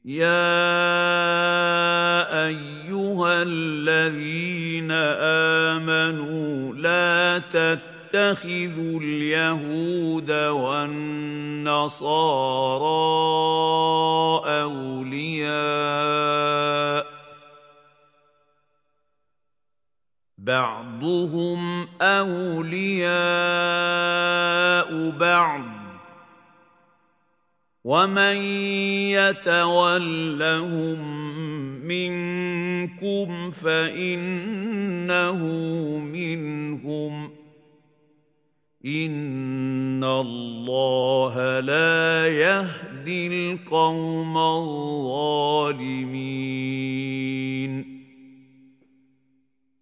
يا أيها الذين آمنوا لا تتخذوا اليهود والنصارى أولياء بعضهم أولياء بعض ومن يتولهم منكم فإنه منهم إن الله لا يهدي القوم الظالمين